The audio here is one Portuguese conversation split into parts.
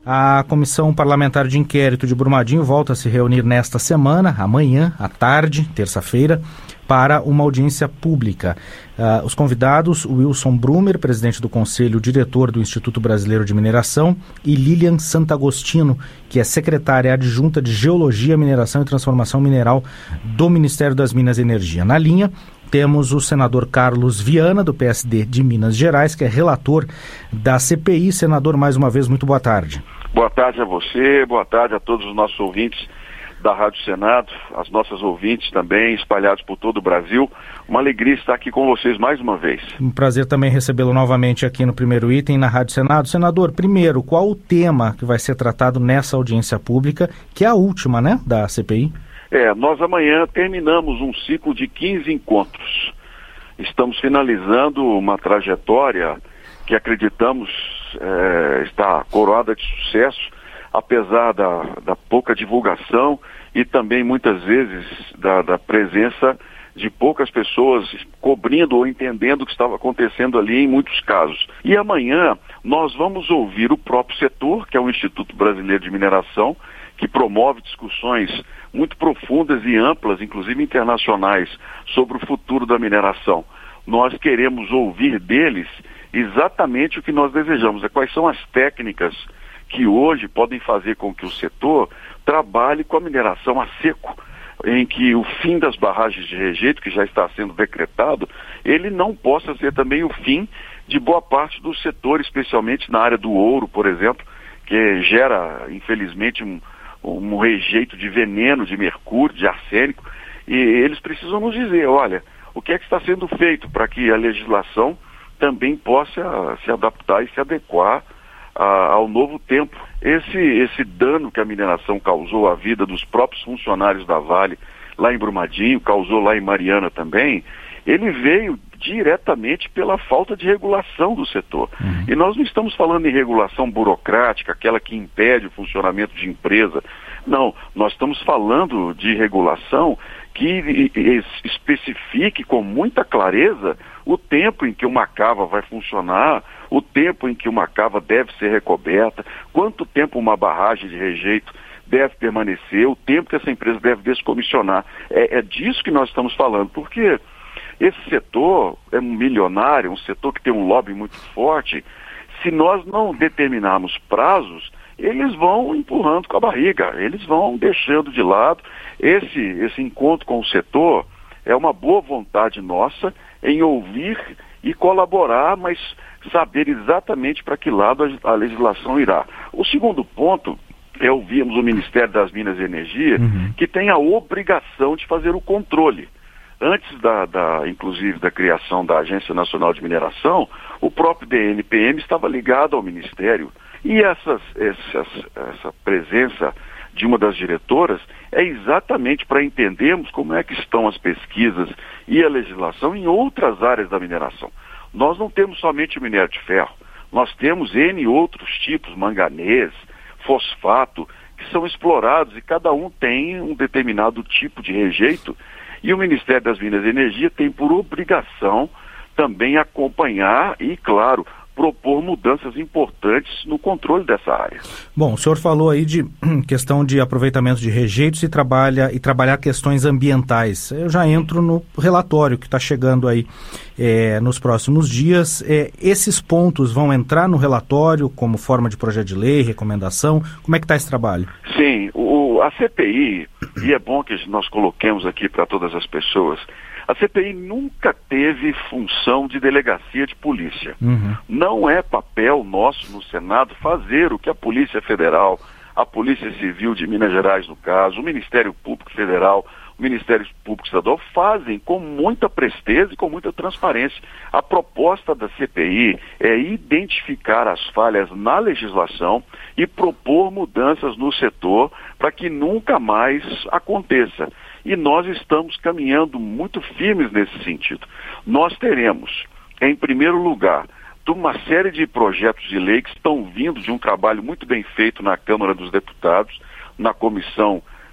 A Comissão Parlamentar de Inquérito de Brumadinho volta a se reunir nesta semana, amanhã, à tarde, terça-feira, para uma audiência pública. Os convidados, Wilson Brumer, presidente do Conselho, diretor do Instituto Brasileiro de Mineração, e Lilian Santagostino, que é secretária adjunta de Geologia, Mineração e Transformação Mineral do Ministério das Minas e Energia. Na linha, temos o senador Carlos Viana, do PSD de Minas Gerais, que é relator da CPI. Senador, mais uma vez, muito boa tarde. Boa tarde a você, boa tarde a todos os nossos ouvintes da Rádio Senado, as nossas ouvintes também, espalhados por todo o Brasil. Uma alegria estar aqui com vocês mais uma vez. Um prazer também recebê-lo novamente aqui no Primeiro Item, na Rádio Senado. Senador, primeiro, qual o tema que vai ser tratado nessa audiência pública, que é a última, né, da CPI? Nós amanhã terminamos um ciclo de 15 encontros. Estamos finalizando uma trajetória que acreditamos está coroada de sucesso, apesar da pouca divulgação e também muitas vezes da presença de poucas pessoas cobrindo ou entendendo o que estava acontecendo ali em muitos casos. E amanhã nós vamos ouvir o próprio setor, que é o Instituto Brasileiro de Mineração, que promove discussões muito profundas e amplas, inclusive internacionais, sobre o futuro da mineração. Nós queremos ouvir deles exatamente o que nós desejamos, quais são as técnicas que hoje podem fazer com que o setor trabalhe com a mineração a seco, em que o fim das barragens de rejeito, que já está sendo decretado, ele não possa ser também o fim de boa parte do setor, especialmente na área do ouro, por exemplo, que gera, infelizmente, um rejeito de veneno, de mercúrio, de arsênico, e eles precisam nos dizer, olha, o que é que está sendo feito para que a legislação também possa se adaptar e se adequar ao novo tempo. Esse dano que a mineração causou à vida dos próprios funcionários da Vale, lá em Brumadinho, causou lá em Mariana também, ele veio diretamente pela falta de regulação do setor. E nós não estamos falando em regulação burocrática, aquela que impede o funcionamento de empresa. Não, nós estamos falando de regulação que especifique com muita clareza o tempo em que uma cava vai funcionar, o tempo em que uma cava deve ser recoberta, quanto tempo uma barragem de rejeito deve permanecer, o tempo que essa empresa deve descomissionar. É disso que nós estamos falando, porque esse setor é um milionário, um setor que tem um lobby muito forte. Se nós não determinarmos prazos, eles vão empurrando com a barriga, eles vão deixando de lado. Esse encontro com o setor é uma boa vontade nossa em ouvir e colaborar, mas saber exatamente para que lado a legislação irá. O segundo ponto é ouvirmos o Ministério das Minas e Energia, que tem a obrigação de fazer o controle. Antes inclusive da criação da Agência Nacional de Mineração, o próprio DNPM estava ligado ao Ministério. E essa presença de uma das diretoras é exatamente para entendermos como é que estão as pesquisas e a legislação em outras áreas da mineração. Nós não temos somente o minério de ferro, nós temos N outros tipos, manganês, fosfato, que são explorados e cada um tem um determinado tipo de rejeito. E o Ministério das Minas e Energia tem por obrigação também acompanhar e, claro, propor mudanças importantes no controle dessa área. Bom, o senhor falou aí de questão de aproveitamento de rejeitos e trabalhar questões ambientais. Eu já entro no relatório que está chegando aí nos próximos dias. Esses pontos vão entrar no relatório como forma de projeto de lei, recomendação? Como é que está esse trabalho? Sim, a CPI, e é bom que nós coloquemos aqui para todas as pessoas, a CPI nunca teve função de delegacia de polícia. Não é papel nosso no Senado fazer o que a Polícia Federal, a Polícia Civil de Minas Gerais, no caso, o Ministério Público Federal, o Ministério Público Estadual fazem com muita presteza e com muita transparência. A proposta da CPI é identificar as falhas na legislação e propor mudanças no setor para que nunca mais aconteça. E nós estamos caminhando muito firmes nesse sentido. Nós teremos, em primeiro lugar, uma série de projetos de lei que estão vindo de um trabalho muito bem feito na Câmara dos Deputados, na Comissão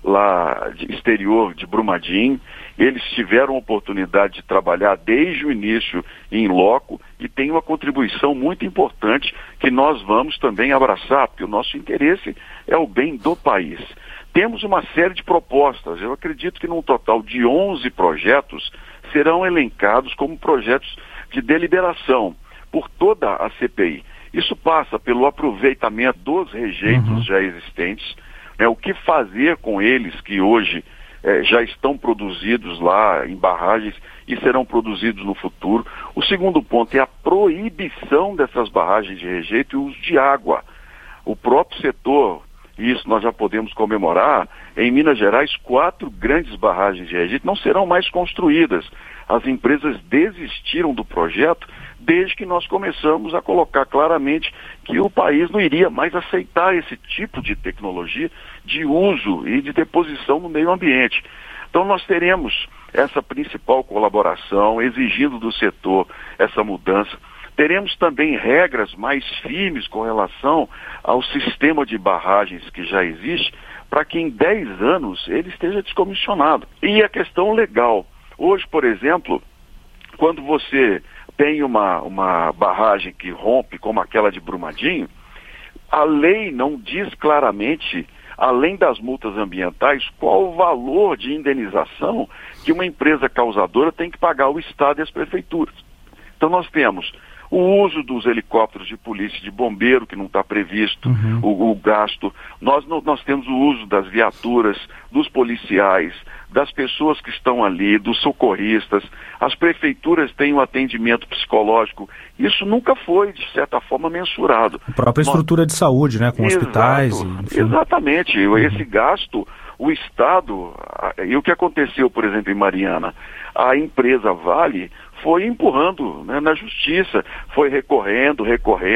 lá exterior de Brumadinho. Eles tiveram a oportunidade de trabalhar desde o início em loco e tem uma contribuição muito importante que nós vamos também abraçar, porque o nosso interesse é o bem do país. Temos uma série de propostas. Eu acredito que num total de 11 projetos serão elencados como projetos de deliberação por toda a CPI. Isso passa pelo aproveitamento dos rejeitos já existentes, né, o que fazer com eles que hoje já estão produzidos lá em barragens e serão produzidos no futuro. O segundo ponto é a proibição dessas barragens de rejeito e o uso de água. O próprio setor, e isso nós já podemos comemorar, em Minas Gerais 4 grandes barragens de rejeito não serão mais construídas. As empresas desistiram do projeto desde que nós começamos a colocar claramente que o país não iria mais aceitar esse tipo de tecnologia de uso e de deposição no meio ambiente. Então nós teremos essa principal colaboração, exigindo do setor essa mudança. Teremos também regras mais firmes com relação ao sistema de barragens que já existe, para que em 10 anos ele esteja descomissionado. E a questão legal. Hoje, por exemplo, quando você tem uma barragem que rompe, como aquela de Brumadinho, a lei não diz claramente, além das multas ambientais, qual o valor de indenização que uma empresa causadora tem que pagar ao Estado e às prefeituras. Então nós temos o uso dos helicópteros de polícia e de bombeiro, que não está previsto, o gasto. Nós temos o uso das viaturas, dos policiais, das pessoas que estão ali, dos socorristas. As prefeituras têm um atendimento psicológico. Isso nunca foi, de certa forma, mensurado. A própria estrutura de saúde, né, com hospitais. Exatamente. Esse gasto, o Estado... E o que aconteceu, por exemplo, em Mariana? A empresa Vale foi empurrando, né, na justiça, foi recorrendo,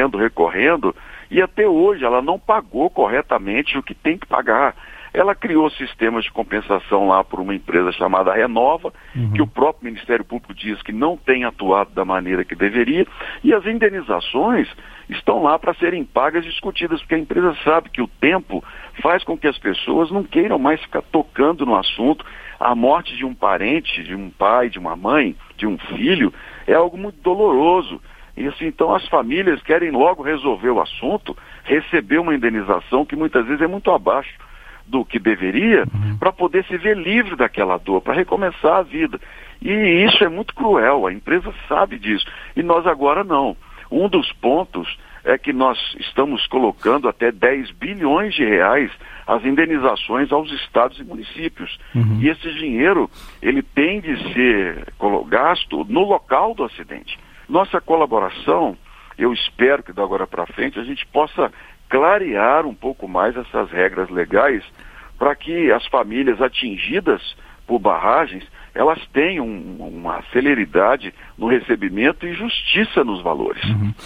e até hoje ela não pagou corretamente o que tem que pagar. Ela criou sistemas de compensação lá por uma empresa chamada Renova, que o próprio Ministério Público diz que não tem atuado da maneira que deveria, e as indenizações estão lá para serem pagas e discutidas, porque a empresa sabe que o tempo faz com que as pessoas não queiram mais ficar tocando no assunto. A morte de um parente, de um pai, de uma mãe, de um filho, é algo muito doloroso. E assim, então as famílias querem logo resolver o assunto, receber uma indenização que muitas vezes é muito abaixo do que deveria, para poder se ver livre daquela dor, para recomeçar a vida. E isso é muito cruel, a empresa sabe disso. E nós agora não. Um dos pontos é que nós estamos colocando até 10 bilhões de reais as indenizações aos estados e municípios. E esse dinheiro, ele tem de ser gasto no local do acidente. Nossa colaboração, eu espero que da agora para frente a gente possa clarear um pouco mais essas regras legais para que as famílias atingidas por barragens, elas tenham uma celeridade no recebimento e justiça nos valores.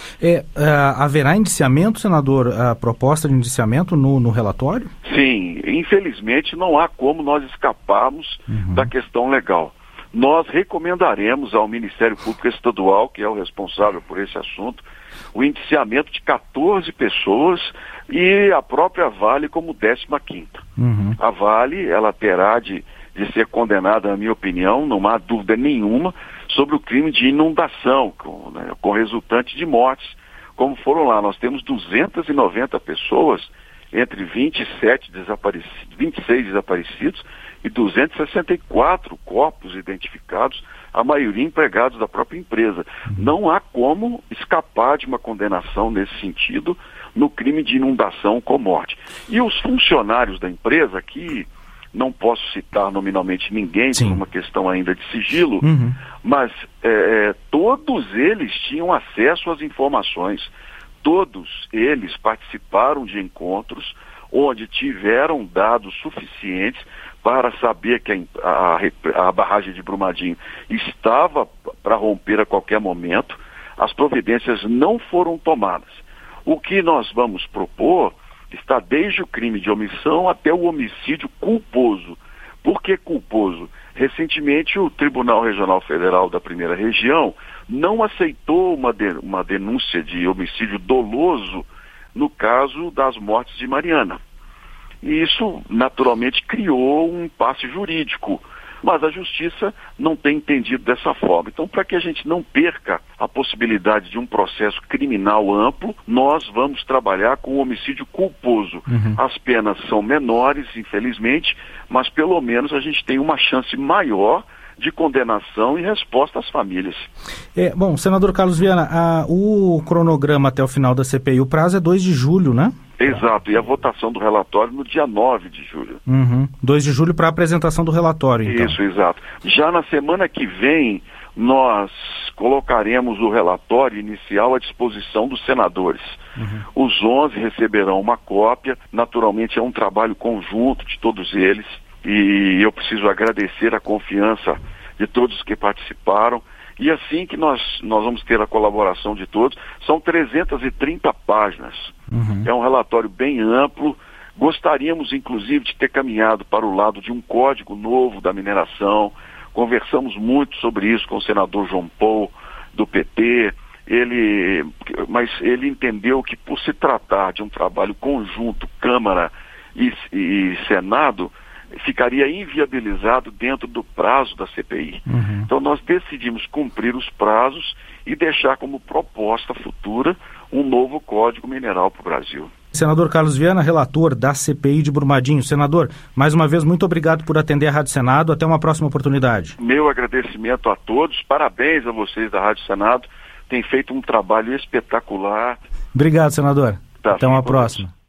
Haverá indiciamento, senador, a proposta de indiciamento no relatório? Sim, infelizmente não há como nós escaparmos da questão legal. Nós recomendaremos ao Ministério Público Estadual, que é o responsável por esse assunto, o indiciamento de 14 pessoas e a própria Vale como 15ª. A Vale, ela terá de ser condenada, na minha opinião, não há dúvida nenhuma, sobre o crime de inundação, com resultante de mortes, como foram lá. Nós temos 290 pessoas, entre 26 desaparecidos e 264 corpos identificados, a maioria empregados da própria empresa. Não há como escapar de uma condenação nesse sentido no crime de inundação com morte. E os funcionários da empresa, que não posso citar nominalmente ninguém, por uma questão ainda de sigilo, mas todos eles tinham acesso às informações. Todos eles participaram de encontros onde tiveram dados suficientes para saber que a barragem de Brumadinho estava para romper a qualquer momento. As providências não foram tomadas. O que nós vamos propor está desde o crime de omissão até o homicídio culposo. Por que culposo? Recentemente, o Tribunal Regional Federal da Primeira Região não aceitou uma denúncia de homicídio doloso no caso das mortes de Mariana. E isso, naturalmente, criou um impasse jurídico. Mas a Justiça não tem entendido dessa forma. Então, para que a gente não perca a possibilidade de um processo criminal amplo, nós vamos trabalhar com o homicídio culposo. As penas são menores, infelizmente, mas pelo menos a gente tem uma chance maior de condenação e resposta às famílias. Bom, senador Carlos Viana, o cronograma até o final da CPI, o prazo é 2 de julho, né? Exato, e a votação do relatório no dia 9 de julho. 2 de julho para a apresentação do relatório, então. Isso, exato. Já na semana que vem, nós colocaremos o relatório inicial à disposição dos senadores. Os 11 receberão uma cópia, naturalmente é um trabalho conjunto de todos eles, e eu preciso agradecer a confiança de todos que participaram. E assim que nós vamos ter a colaboração de todos, são 330 páginas. É um relatório bem amplo. Gostaríamos, inclusive, de ter caminhado para o lado de um código novo da mineração. Conversamos muito sobre isso com o senador João Paul, do PT. Mas ele entendeu que, por se tratar de um trabalho conjunto, Câmara e Senado, ficaria inviabilizado dentro do prazo da CPI. Então nós decidimos cumprir os prazos e deixar como proposta futura um novo Código Mineral para o Brasil. Senador Carlos Viana, relator da CPI de Brumadinho. Senador, mais uma vez, muito obrigado por atender a Rádio Senado. Até uma próxima oportunidade. Meu agradecimento a todos. Parabéns a vocês da Rádio Senado. Tem feito um trabalho espetacular. Obrigado, senador. Até uma próxima.